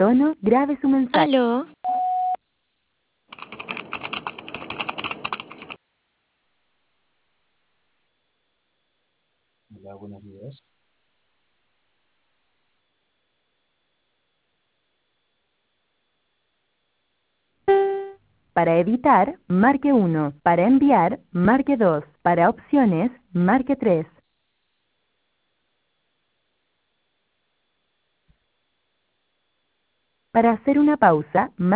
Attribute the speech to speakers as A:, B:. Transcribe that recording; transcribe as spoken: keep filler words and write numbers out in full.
A: tono, grabe su mensaje.
B: Aló.
C: Hola, buenos días.
A: Para editar, marque uno. Para enviar, marque dos. Para opciones, marque tres. Para hacer una pausa,